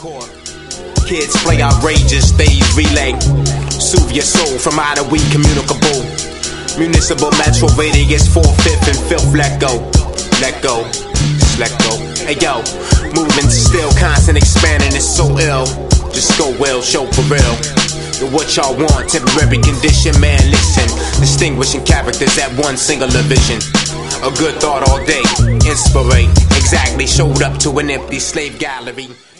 court. Kids play outrageous, they relay. Soothe your soul from out of weed communicable. Municipal metro radius, 4/5 and filth, let go. Let go, just let go. Hey yo, moving still, constant expanding, it's so ill. Just go well, show for real. What y'all want, temporary condition, man, listen. Distinguishing characters at one singular vision. A good thought all day, inspirate. Exactly, showed up to an empty slave gallery.